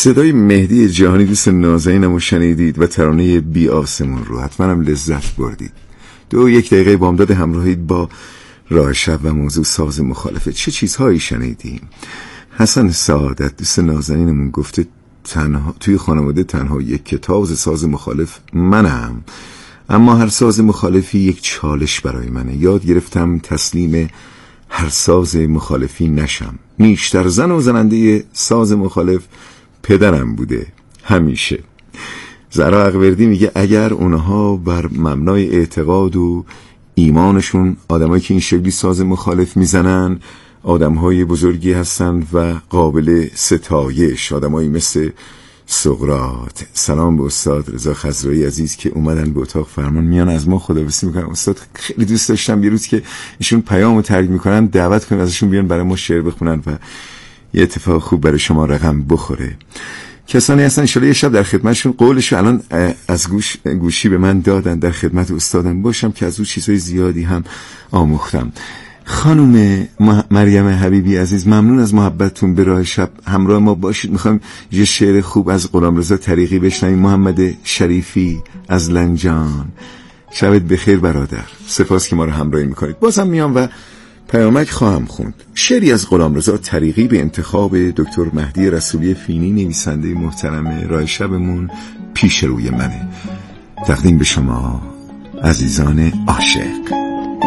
صدای مهدی جهانی دوست نازنینم رو شنیدید و ترانه بی آسمون رو حتما هم لذت بردید. 1 دقیقه بامداد همراهید با راه شب و موضوع ساز مخالفه. چه چیزهایی شنیدیم؟ حسن سعادت دوست نازنینمون گفته توی خانواده تنها یک کتاب ساز مخالف منم، اما هر ساز مخالفی یک چالش برای منه. یاد گرفتم تسلیم هر ساز مخالفی نشم. نیشتر زن و زننده ساز مخالف پدرم بوده همیشه. زهرا اقوردی میگه اگر اونها بر مبنای اعتقاد و ایمانشون آدمایی که این شکلی ساز مخالف میزنن آدمهای بزرگی هستن و قابل ستایش، آدمایی مثل سقراط. سلام به استاد رضا خضرایی عزیز که اومدن به اتاق فرمان، میان از ما خداحافظی میکنن. استاد خیلی دوست داشتم یه روز که ایشون پیامو ترجمه میکنن دعوت کنیم ازشون بیان برای ما شعر بخونن و یه اتفاق خوب برای شما رقم بخوره. کسانی هستن ان شاءالله یه شب در خدمتشون، قولشو الان از گوشی به من دادن در خدمت استادم باشم که از اون چیزهای زیادی هم آموختم. خانم مریم حبیبی عزیز، ممنون از محبتتون. به راه شب همراه ما باشید. میخوایم یه شعر خوب از غلامرضا طریقی بشنویم. محمد شریفی از لنجان. شبت بخیر برادر، سپاس که ما رو همراهی میکنید. بازم میام و پیامک خواهم خوند. شعری از غلامرضا طریقی به انتخاب دکتر مهدی رسولی فینی، نویسنده محترم راه شبمون پیش روی منه. تقدیم به شما عزیزان عاشق.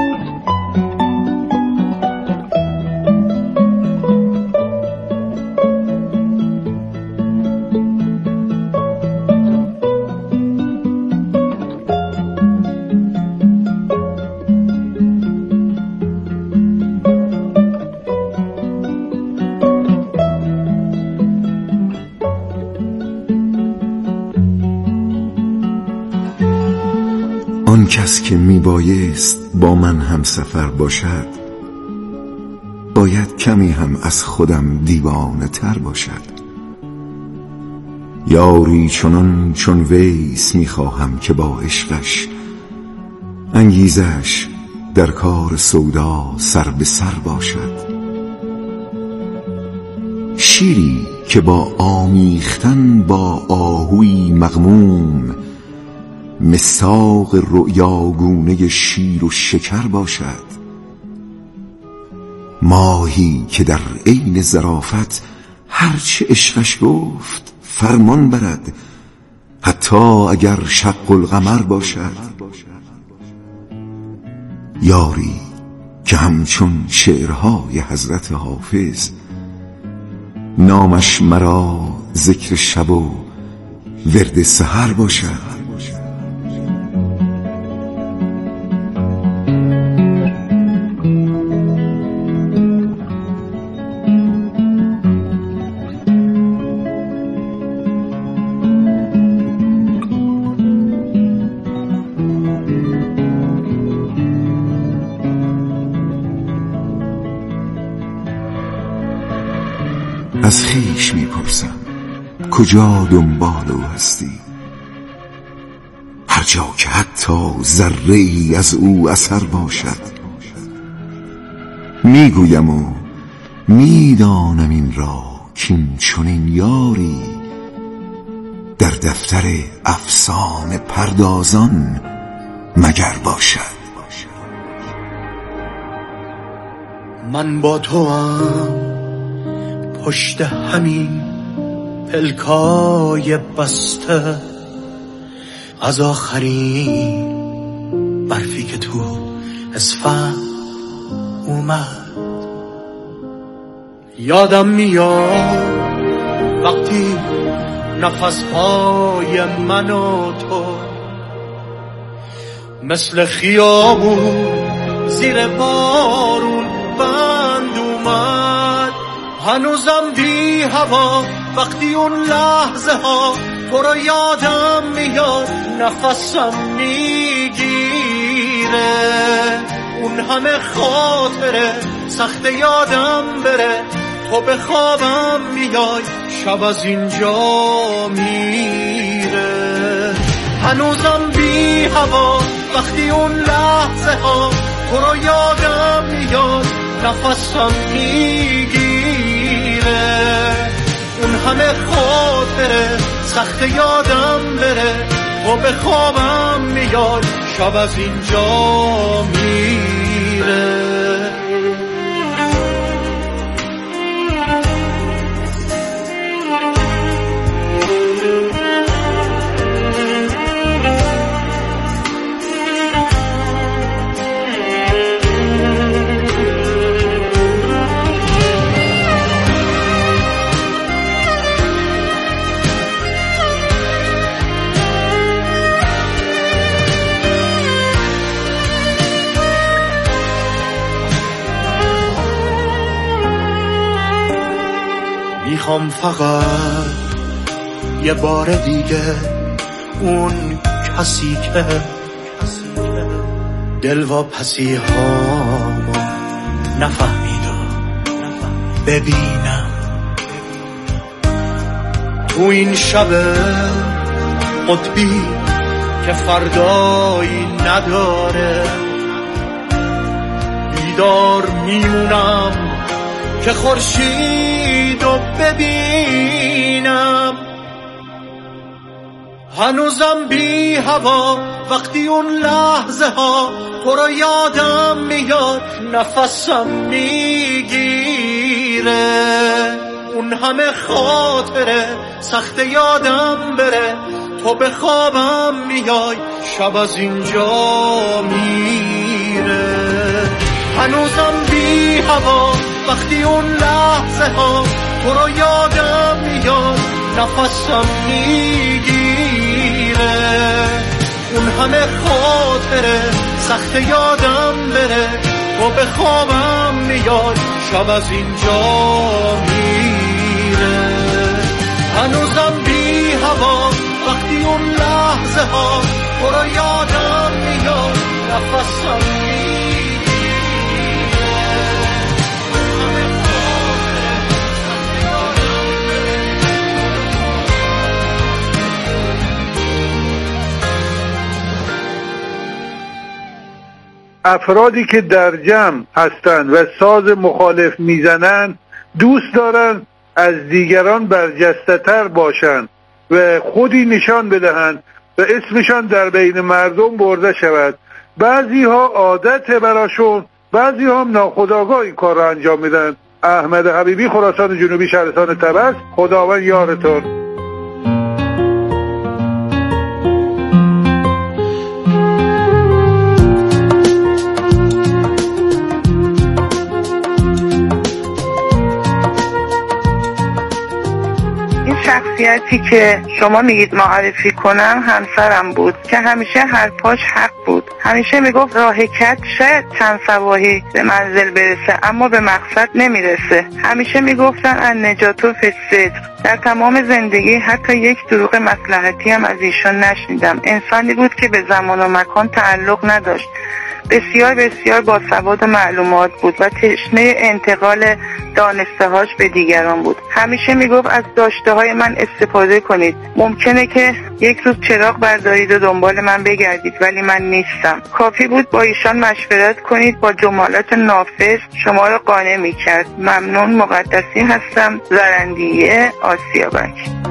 آن کس که می بایست با من هم سفر باشد، باید کمی هم از خودم دیوانه تر باشد. یاری چنان چون ویس می خواهم که با عشقش انگیزش در کار سودا سر به سر باشد. شیری که با آمیختن با آهوی مغموم مساق رؤیاگونه شیر و شکر باشد. ماهی که در عین ظرافت هرچه عشقش گفت فرمان برد، حتی اگر شق القمر باشد. یاری که همچون شعرهای حضرت حافظ نامش مرا ذکر شب و ورد سحر باشد. از خویش میپرسم کجا دنبال او هستی، هر جا که حتی ذره ای از او اثر باشد. میگویم و میدانم این را کین چنین یاری در دفتر افسانه پردازان مگر باشد. من با تو هم پشت همین پلکای بسته، از آخرین برفی که تو اسفند اومد. یادم میاد وقتی نفسهای من و تو مثل خیابون زیر بارون بند اومد. هنوزم بی هوا وقتی اون لحظه ها تو رو یادم میاد، نفسم میگیره. اون همه خاطره سخت یادم بره، تو به خوابم میای شب از اینجا میره. هنوزم بی هوا وقتی اون لحظه ها تو رو یادم میاد، نفسم میگیره. اون همه خاطره سخت یادم بره، تو به خوابم میای شب از اینجا میره. میخوام فقط یه بار دیگه اون کسی که دلواپسی هامو نفهمیدم ببینم تو این شب قطبی که فردایی نداره. بیدار میمونم که خورشیدو ببینم، هنوزم بی هوا وقتی اون لحظه ها تو رو یادم میاد نفسم میگیره. اون همه خاطره سخت یادم بره، تو به خوابم میای شب از اینجا میره. هنوزم بی هوا وقتی اون لحظه ها تو رو یادم میاد نفسم میگیره. اون همه خاطره سخت یادم بره، تو به خوابم میاد شب از اینجا میره. هنوزم بی هوا وقتی اون لحظه ها تو رو یادم میاد نفسم میگیره. افرادی که در جمع هستند و ساز مخالف میزنند دوست دارند از دیگران برجسته‌تر باشند و خودی نشان بدهند و اسمشان در بین مردم برده شود. بعضی ها عادت براشون، بعضی ها هم ناخودآگاه این کار را انجام میدن. احمد حبیبی، خراسان جنوبی، شهرستان طبس. خداوند یارتون. شخصیتی که شما میگید معرفی کنم همسرم بود که همیشه حرفاش حق بود. همیشه میگفت راه کج شاید چند سواحی به منزل برسه اما به مقصد نمیرسه. همیشه میگفتن النجات فی الصدق. در تمام زندگی حتی یک دروغ مصلحتی هم از ایشون نشنیدم. انسانی بود که به زمان و مکان تعلق نداشت. بسیار بسیار باسواد و معلومات بود و تشنه انتقال دانسته هاش به دیگران بود. همیشه میگفت از داشته های من استفاده کنید. ممکنه که یک روز چراغ بردارید و دنبال من بگردید ولی من نیستم. کافی بود با ایشان مشورت کنید، با جملات نافذ شما را قانع میکرد. ممنون. مقدسی هستم، زرندیه، آسیابک.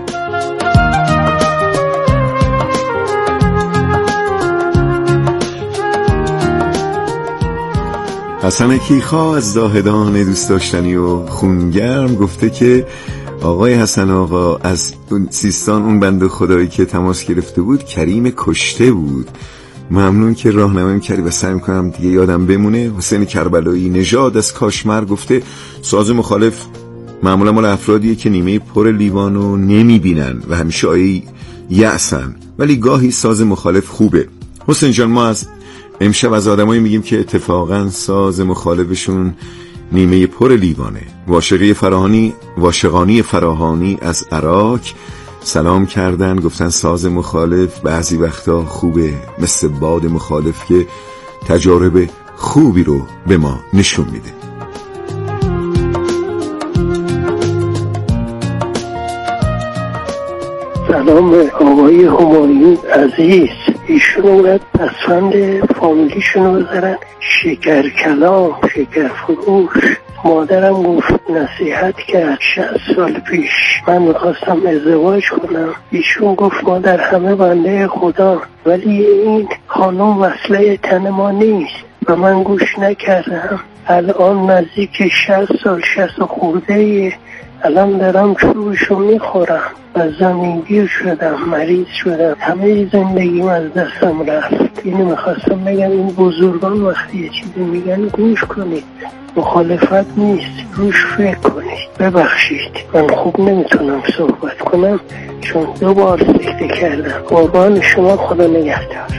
حسن کیخا از زاهدان دوست داشتنی و خونگرم گفته که آقای حسن آقا از سیستان، اون بنده خدایی که تماس گرفته بود کریم کشته بود. ممنون که راهنمایی کردی و سعی می‌کنم دیگه یادم بمونه. حسین کربلایی نژاد از کاشمر گفته ساز مخالف معمولا مال افرادیه که نیمه پر لیوانو نمیبینن و همیشه آیه یأسن، ولی گاهی ساز مخالف خوبه. حسین جان، ما از امشب از آدمایی میگیم که اتفاقا ساز مخالفشون نیمه پر لیوانه. واشقانی فراهانی از عراق سلام کردن، گفتن ساز مخالف بعضی وقتا خوبه، مثل باد مخالف که تجارب خوبی رو به ما نشون میده. سلام به آقای همایون عزیز. ایشون اومد پسفند فامیلیشون رو بذارن شکر کلام، شکر فروش. مادرم گفت نصیحت کرد 60 سال پیش من میخواستم ازدواج کنم. ایشون گفت مادر همه بنده خدا ولی این خانم وصله تن ما نیست و من گوش نکردم. الان نزدیک 60 سال 60 خورده الان دارم چوبشو میخورم و زمینگیر شدم، مریض شدم، همه زندگیم از دستم رفت. اینو میخواستم بگم این بزرگان وقتی یه چیزی میگن گوش کنید، مخالفت نیست، روش فکر کنید. ببخشید من خوب نمیتونم صحبت کنم چون 2 بار سکته کردم. قربان شما، خدا نگهدار.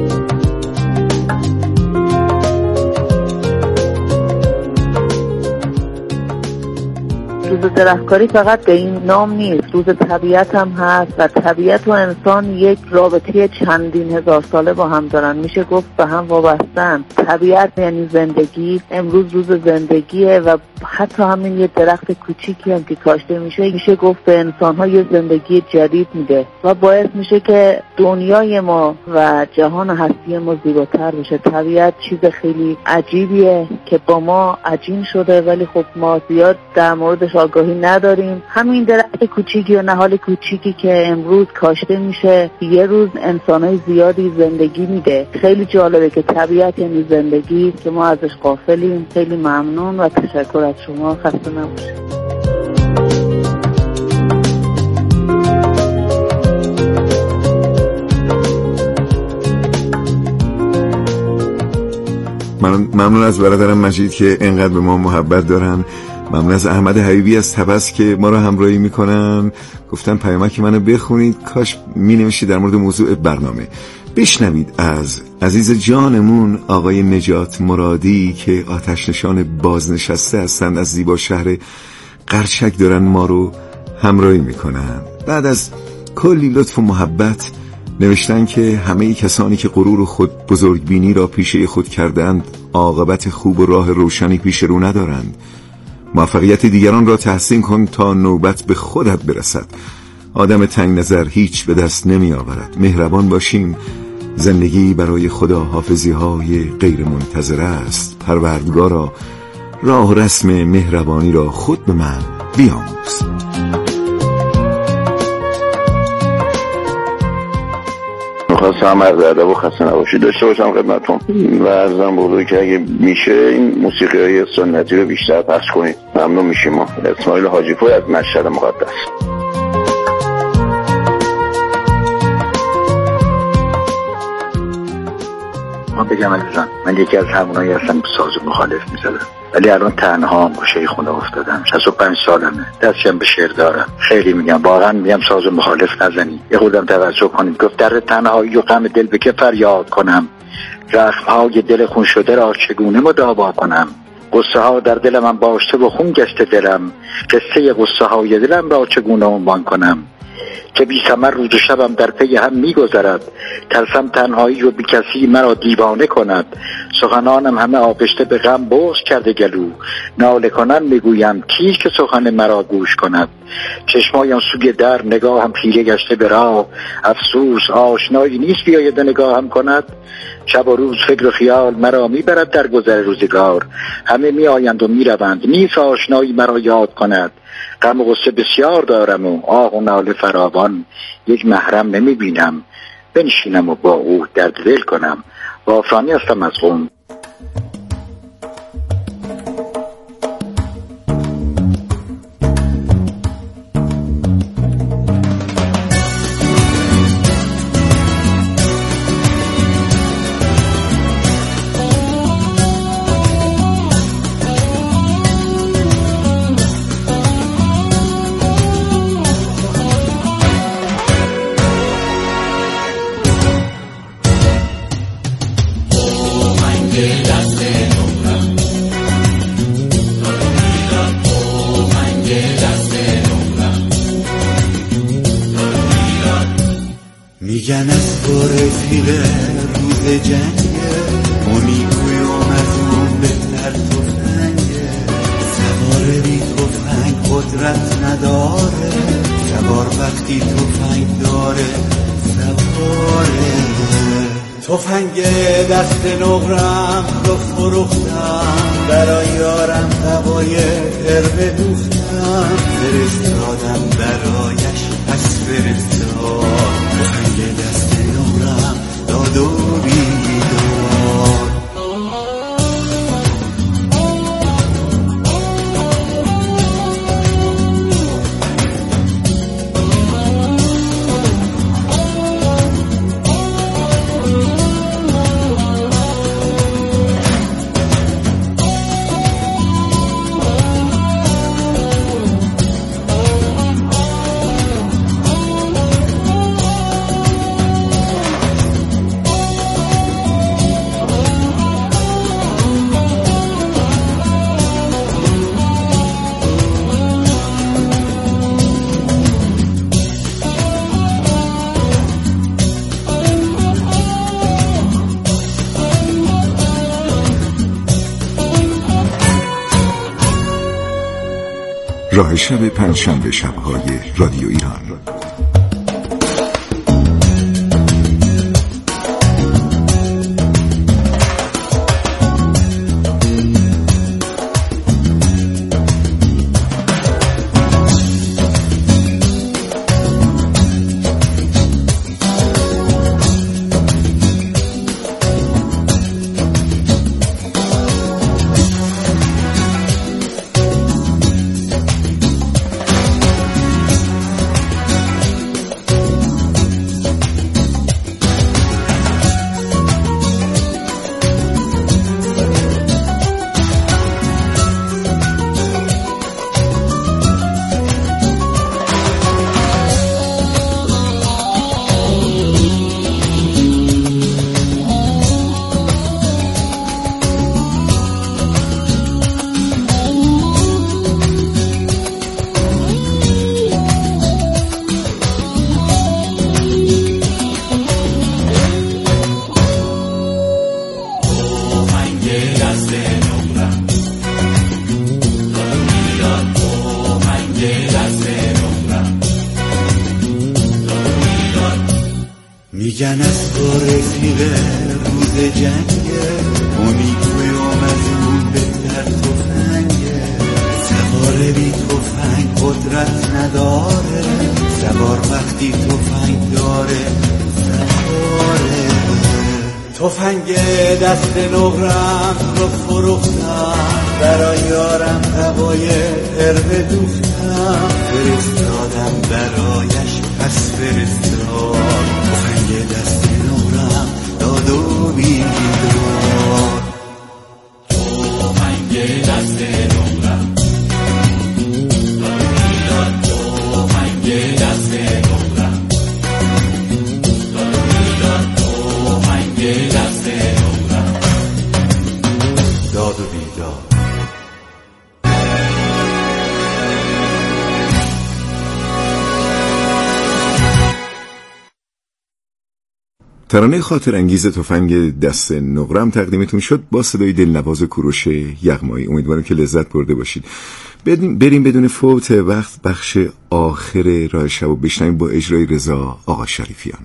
روز درختکاری فقط به این نام نیست، روز طبیعت هم هست و طبیعت و انسان یک رابطه چندین هزار ساله با هم دارن، میشه گفت به هم وابستن. طبیعت یعنی زندگی، امروز روز زندگیه و حتی همین یه درخت کوچیکی هم که کاشته میشه گفت به انسان‌ها یه زندگی جدید میده و باعث میشه که دنیای ما و جهان هستی ما زیباتر بشه. طبیعت چیز خیلی عجیبیه که با ما عجین شده ولی خب ما زیاد در موردش آگاهی نداریم. همین درخت کوچیکی و نهال کوچیکی که امروز کاشته میشه یه روز انسان‌های زیادی زندگی میده. خیلی جالبه که طبیعت یعنی زندگی که ما ازش غافلیم. خیلی ممنون و تشکر از شما. خسته نباشید. ممنون از برادرم مجید که اینقدر به ما محبت دارن. ممنون از احمد حبیبی از تبس که ما رو همراهی میکنن. گفتن پیامک منو بخونید، کاش مینوشید در مورد موضوع برنامه. بشنوید از عزیز جانمون آقای نجات مرادی که آتش نشان بازنشسته هستند، از زیبا شهر قرچک دارن ما رو همراهی میکنن. بعد از کلی لطف و محبت نوشتن که همه کسانی که غرور خود بزرگبینی را پیشه خود کردند عاقبت خوب و راه روشنی پیش رو ندارند. موفقیت دیگران را تحسین کن تا نوبت به خودت برسد. آدم تنگ نظر هیچ به دست نمی آورد. مهربان باشیم. زندگی برای خدا حافظی های غیر منتظره است. پروردگارا راه و رسم مهربانی را خود به من بیاموز. خواستم عرض ادب و خسته نباشید داشته باشم خدمتتون و عرضم بزرگی که اگه میشه این موسیقی های سنتی رو بیشتر پخش کنید ممنون میشیم. ما اسماعیل حاجی پور از مشهد مقدس. من بگم عزیزان، من یکی از همونایی هستم که ساز مخالف میزدم ولی الان تنها هم گوشه خونه افتادم. 65 سالمه، دستشم به شعر دارم. خیلی میگم واقعا میگم ساز مخالف نزنی، یه خودم توجه کنیم. گفت در تنهایی و غم دل به که فریاد کنم، زخم‌های دل خون شده را چگونه مداوا کنم. قصه ها در دلم من باشته و خون گشته دلم، قصه قصه های دلم را چگونه عنوان کنم. که بی ثمر روز و شبم در پی هم می‌گذرد، ترسم تنهایی و بی کسی مرا دیوانه کند. سخنانم همه آغشته به غم بغض کرده گلو، ناله کنم میگویم کیست که سخن مرا گوش کند. چشمایم سوی در نگاهم خیره گشته به راه، افسوس آشنایی نیست بیاید نگاهم کند. شب و روز فکر و خیال مرا میبرد در گذر روزگار، همه میآیند و میروند نیست آشنایی مرا یاد کند. غم و غصه بسیار دارم و آه و ناله فراوان، یک محرم نمیبینم بنشینم و با او درد دل کنم. وافرانی هستم از قم. میگن از تو رفیق روز جنگه، امیدوی از اون بهتر تفنگه. سوار بی تفنگ قدرت نداره، سوار وقتی تفنگ داره سواره. تفنگ دست نقرم رو فروختم، برای یارم هوای قربه دوختم، فرستادم برایش پس فرستاد. تفنگ دست نقرم داد و بیدار. راه شب پنجشنبه شب‌های رادیو ایران. میگن از تو رفیق روز جنگه، امید از اون بهتر تفنگه. سوار بی تفنگ قدرت نداره، سوار وقتی تفنگ داره سواره. تفنگ دست نقرم رو فروختم، برای یارم هوای قربه دوختم، فرستادم برایش پس فرستاد. تفنگ دست نقرم داد و بیدار. تفنگ دست نقرم داد و بیدار. تفنگ دست نقرم داد و بیدار. تفنگ دست نقرم داد و بیدار. ترانه خاطر انگیز تفنگ دست نقرم تقدیمتون شد با صدای دلنواز کوروش یغمایی. امیدوارم که لذت برده باشید. بریم بدون فوت وقت بخش آخر راه شب و بشنویم با اجرای رضا آقا شریفیان.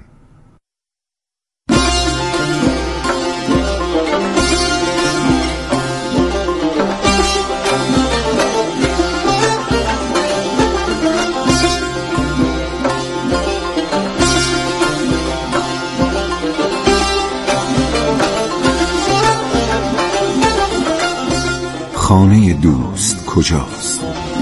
خانه دوست کجاست؟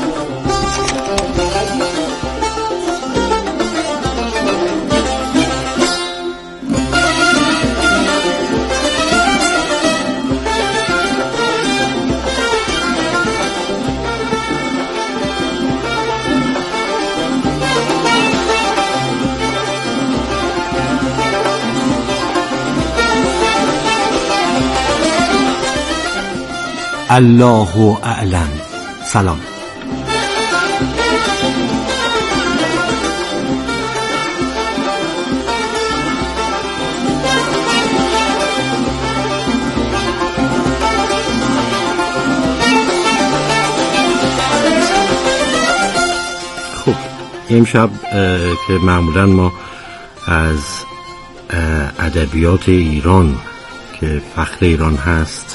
الله اعلم. سلام. خب امشب که معمولا ما از ادبیات ایران که فخر ایران هست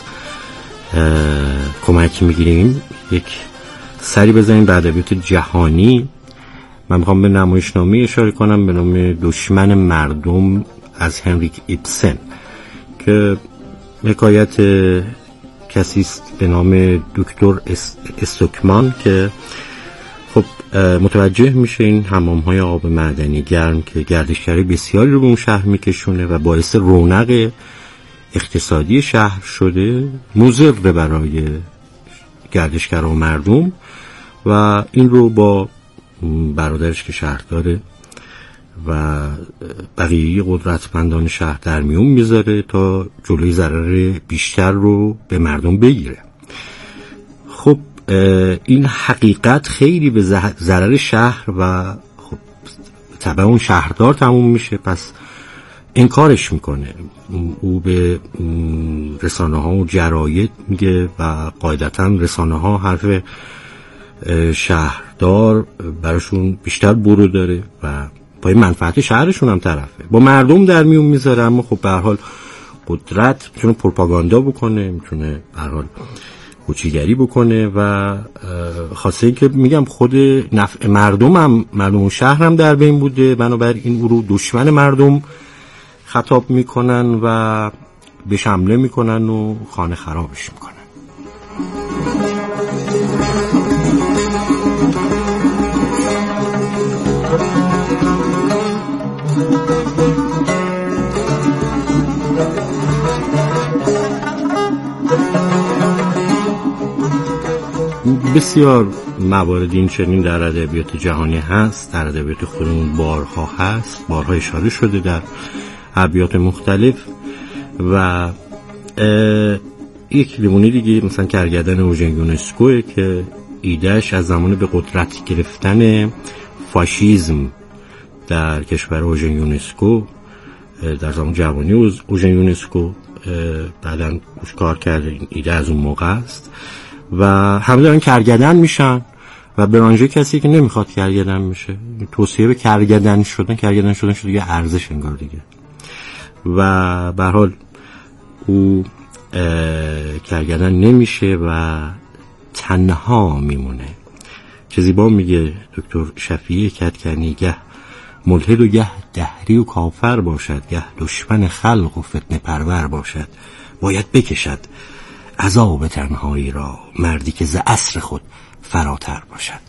کمک میگیریم، یک سری بزنیم به ادبیات جهانی. من میخوام به نمایشنامه اشاره کنم به نام دشمن مردم از هنریک ایبسن که حکایت کسی است به نام دکتر استوکمان که خب متوجه میشه این حمام‌های آب معدنی گرم که گردشگرای بسیاری رو به اون شهر میکشونه و باعث رونق اقتصادی شهر شده، مضر برای گردشگران و مردم، و این رو با برادرش که شهر داره و بقیه قدرتمندان شهر در میون میذاره تا جلوی ضرر بیشتر رو به مردم بگیره. خب این حقیقت خیلی به ضرر شهر و خب طبعا اون شهردار تموم میشه، پس انکارش میکنه. او به رسانه ها و جراید میگه و قاعدتا رسانه ها حرف شهردار براشون بیشتر برو داره و پای منفعت شهرشون هم طرفه، با مردم در میون میذاره. اما خب به هر حال قدرت میتونه پروپاگاندا بکنه، میتونه به هر حال کوچیگری بکنه و خاصه که میگم خود نفع مردم و شهر هم در بین بوده، بنابراین او رو دشمن مردم خطاب میکنن و به حمله میکنن و خانه خرابش میکنن. بسیار موارد این چنین در ادبیات جهانی هست، در ادبیات خودمون بارها هست، بارها اشاره شده در ابیات مختلف. و یک نمونه دیگه مثلا کرگدن اوژن یونسکو که ایدهش از زمان به قدرت گرفتن فاشیسم در کشور اوژن یونسکو در زمان جوانی اوژن یونسکو بعداً کار کرده. این ایده از اون موقع است و همه دارن کرگدن میشن و برانژه کسی که نمیخواد کرگدن میشه. توصیه به کرگدن شده دیگه ارزش انگار دیگه. و به هر حال او کرگدن نمیشه و تنها میمونه. چه زیبا میگه دکتر شفیعی کدکنی، گه ملحد و گه دهری و کافر باشد، گه دشمن خلق و فتنه پرور باشد، باید بکشد عذاب تنهایی را مردی که ز عصر خود فراتر باشد.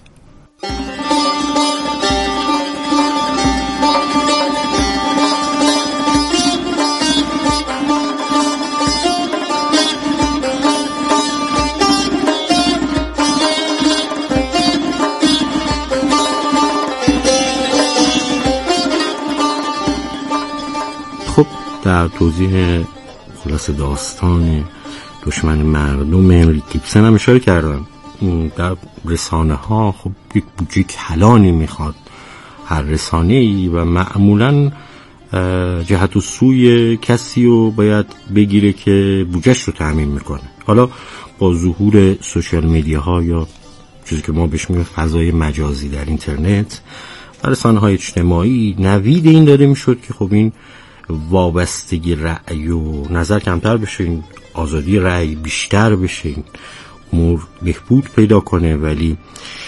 خب در توضیح خلاص داستان دشمن مردم هنریک ایبسن هم اشاره کردم. در رسانه ها خب یک بودجه کلانی میخواد هر رسانه ای و معمولا جهت و سوی کسی رو باید بگیره که بودجهش رو تامین میکنه. حالا با ظهور سوشال میدیا ها یا چیزی که ما بهش میگیم فضای مجازی در اینترنت و رسانه های اجتماعی، نوید این داده میشد که خب این وابستگی رأی و نظر کمتر بشه، این آزادی رأی بیشتر بشه، این امور بهبود پیدا کنه. ولی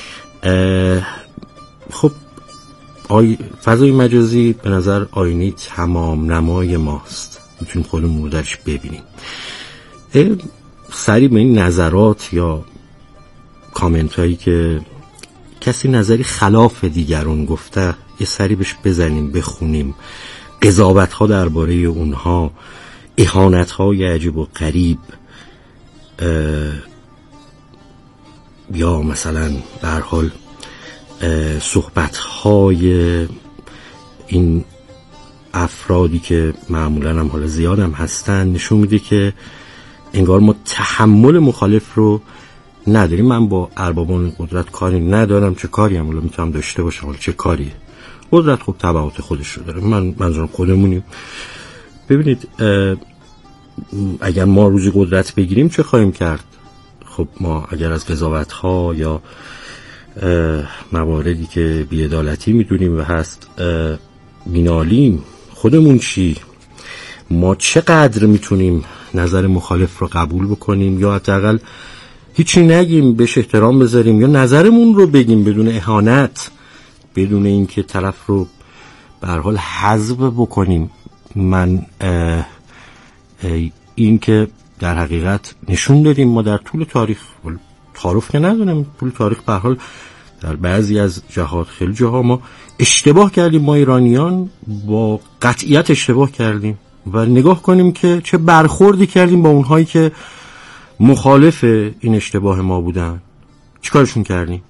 خب فضای مجازی به نظر آینه تمام نمای ماست، میتونیم خودمون رو درش ببینیم. سری به این نظرات یا کامنت هایی که کسی نظری خلاف دیگران گفته یه سری بهش بزنیم، بخونیم، قضاوت ها درباره اونها، اهانت های عجیب و غریب، یا مثلا به هر حال صحبت های این افرادی که معمولا هم حالا زیاد هم هستن نشون میده که انگار ما تحمل مخالف رو نداریم. من با اربابان قدرت کاری ندارم، چه کاری هم حالا میتونم داشته باشم، حالا چه کاریه، قدرت خب تبعات خودش رو داره. منظورم خودمونیم. ببینید اگر ما روزی قدرت بگیریم چه خواهیم کرد؟ خب ما اگر از قضاوت ها یا مواردی که بی‌عدالتی میدونیم و هست مینالیم، خودمون چی؟ ما چقدر میتونیم نظر مخالف رو قبول بکنیم یا حداقل هیچی نگیم، بهش احترام بذاریم یا نظرمون رو بگیم بدون اهانت، بدون اینکه طرف رو به هر حال حذف بکنیم. من این که در حقیقت نشون دادیم ما در طول تاریخ، تعارف که نداریم، طول تاریخ به هر حال در بعضی از جهات خیلی جاها ما اشتباه کردیم، ما ایرانیان با قطعیت اشتباه کردیم و نگاه کنیم که چه برخوردی کردیم با اونهایی که مخالف این اشتباه ما بودن، چیکارشون کردیم.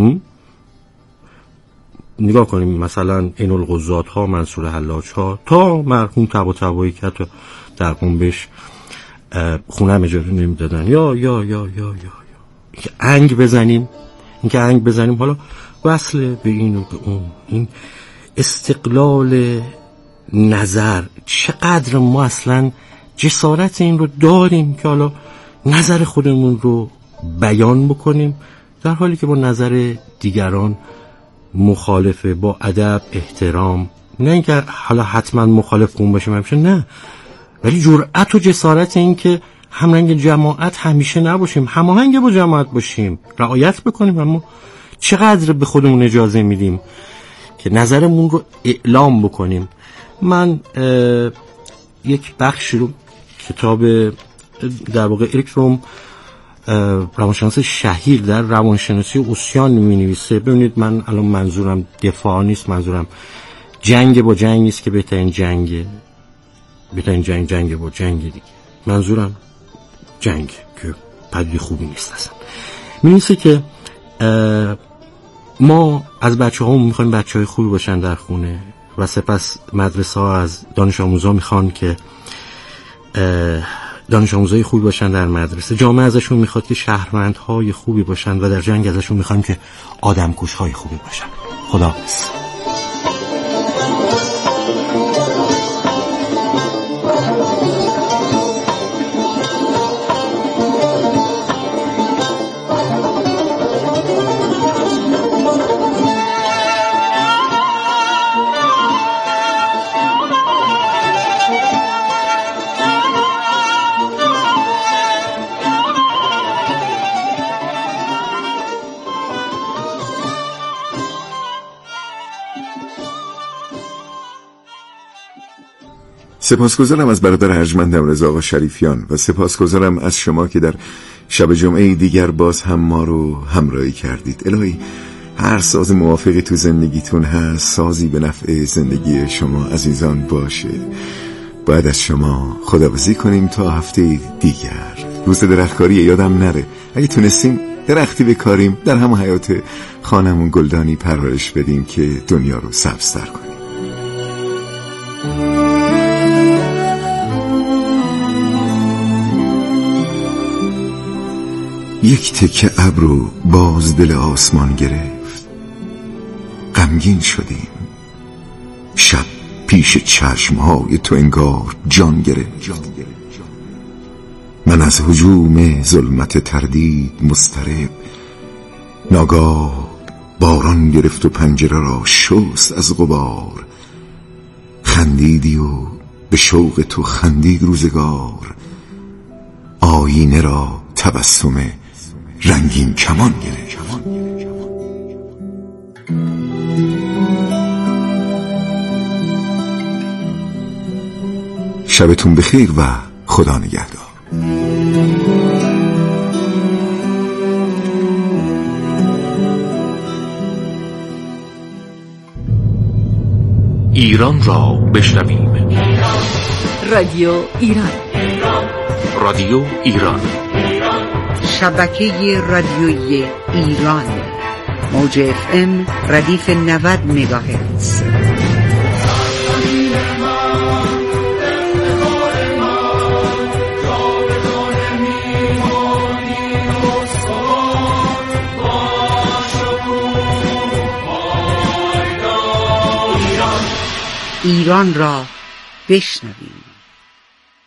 نگاه کنیم مثلا این القضات ها، منصور حلاج ها تا مرحوم طباطبایی که حتی در قنبش خونه هم اجازه نمیدادن یا اینکه انگ بزنیم حالا وصل به این و به اون، این استقلال نظر چقدر ما اصلا جسارت این رو داریم که حالا نظر خودمون رو بیان بکنیم در حالی که با نظر دیگران مخالفه، با ادب، احترام، نه اینکه حالا حتما مخالف اون باشیم همیشه، نه، ولی جرأت و جسارت این که همرنگ جماعت همیشه نباشیم، هماهنگ با جماعت باشیم، رعایت بکنیم، اما چقدر به خودمون اجازه میدیم که نظرمون رو اعلام بکنیم. من یک بخشی رو کتاب در واقع اریک فروم روانشناس شهیر در روانشناسی اوسیان می‌نویسه. ببینید من الان منظورم دفاع نیست، منظورم جنگ با جنگ نیست که بهترین جنگ با جنگ دیگه، منظورم جنگ که پدیده خوبی نیست اصلا. می‌نویسه که ما از بچه‌هامون می‌خوایم بچه‌های خوبی باشن در خونه و سپس مدرسه‌ها از دانش آموزا می‌خوان که دانش آموزای خوبی باشن در مدرسه، جامعه ازشون میخواد که شهروندهای خوبی باشن و در جنگ ازشون میخوایم که آدمکشهای خوبی باشن. خداحافظ. سپاسگزارم از برادر ارجمندم رضا آقا شریفیان و سپاسگزارم از شما که در شب جمعه دیگر باز هم ما رو همراهی کردید. الهی هر ساز موافقی تو زندگیتون هست، سازی به نفع زندگی شما عزیزان باشه. باید از شما خداحافظی کنیم تا هفته دیگر. روز درختکاری یادم نره، اگه تونستیم درختی بکاریم در همون حیات خانمون گلدانی پرورش بدیم که دنیا رو سبزتر کنیم. یک تکه ابرو باز دل آسمان گرفت، غمگین شدیم، شب پیش چشمهای تو انگار جان گرفت. من از هجوم ظلمت تردید مضطرب، ناگاه باران گرفت و پنجره را شست از غبار. خندیدی و به شوق تو خندید روزگار، آینه را تبسم رنگین کمان گرفت. شبتون بخیر و خدا نگهدار. ایران را بشنویم. رادیو ایران. رادیو ایران. شبکه رادیویی ایران. موج FM ردیف 90 مگاهرتز. ایران را بشنویم.